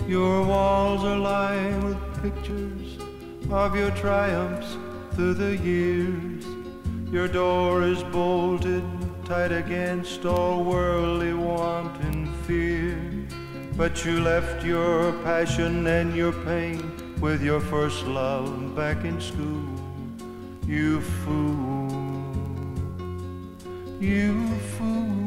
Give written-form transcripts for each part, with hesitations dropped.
Your walls are lined with pictures of your triumphs through the years. Your door is bolted tight against all worldly want and fear. But you left your passion and your pain with your first love back in school. You fool, you fool.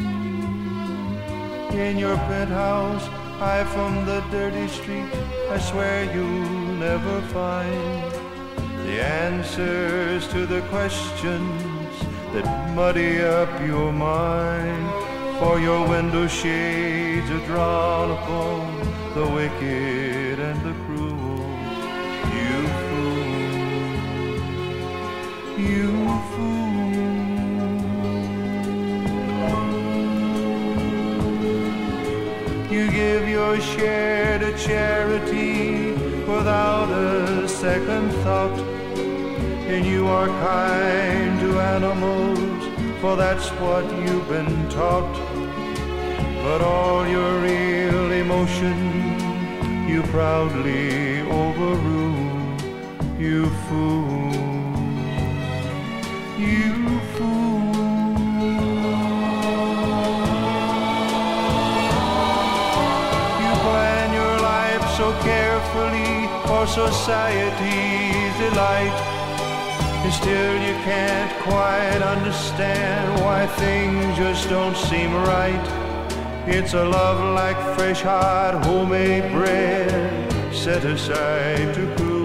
In your penthouse, high from the dirty street, I swear you'll never find the answers to the questions that muddy up your mind. For your window shades are drawn upon the wicked and the cruel. You fool, you fool. You give your share to charity without a second thought. And you are kind to animals, for that's what you've been taught. But all your real emotion you proudly overrule. You fool, you fool. You plan your life so carefully for society's delight, and still you can't quite understand why things just don't seem right. It's a love like fresh hot homemade bread set aside to cool.